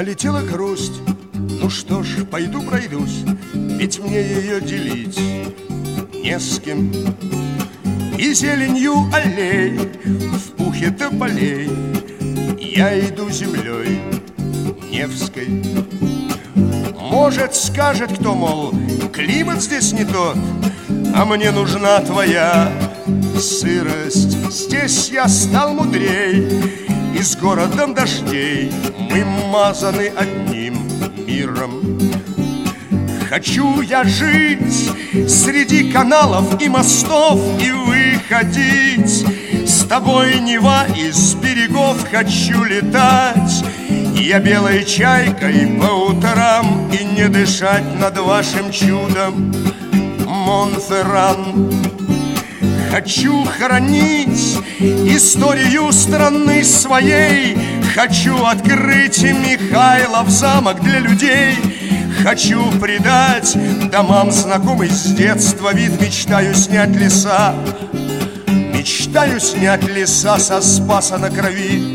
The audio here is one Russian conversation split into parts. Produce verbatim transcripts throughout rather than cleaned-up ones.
Налетела грусть, ну что ж, пойду пройдусь, ведь мне ее делить не с кем. И зеленью аллей, в пухе тополей я иду землей Невской. Может, скажет кто, мол, климат здесь не тот, а мне нужна твоя сырость. Здесь я стал мудрей, и с городом дождей мы мазаны одним миром. Хочу я жить среди каналов и мостов и выходить с тобой, Нева, из берегов. Хочу летать я белой чайкой по утрам и не дышать над вашим чудом, Монферран. Хочу хранить историю страны своей, хочу открыть Михайлов замок для людей. Хочу придать домам знакомый с детства вид. Мечтаю снять леса, мечтаю снять леса со Спаса на Крови.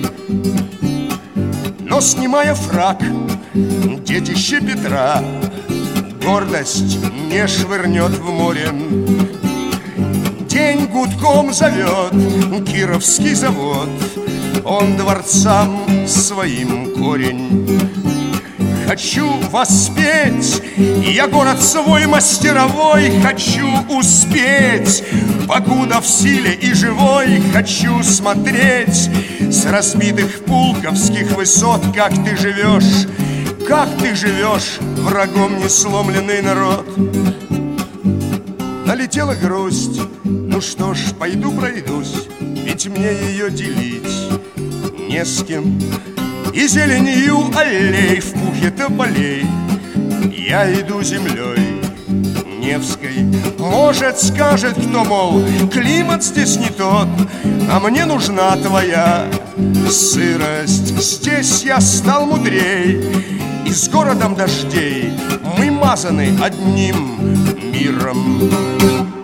Но снимая фрак, детище Петра гордость не швырнет в море. День гудком зовет Кировский завод, он дворцам своим корень. Хочу воспеть я город свой мастеровой, хочу успеть, покуда в силе и живой. Хочу смотреть с разбитых пулковских высот, как ты живешь, как ты живешь, врагом не сломленный народ. Налетела грусть, ну что ж, пойду пройдусь, ведь мне ее делить не с кем. И зеленью аллей, в пухе тополей я иду землей Невской. Может, скажет кто, мол, климат здесь не тот, а мне нужна твоя сырость. Здесь я стал мудрей, и с городом дождей мы мазаны одним миром.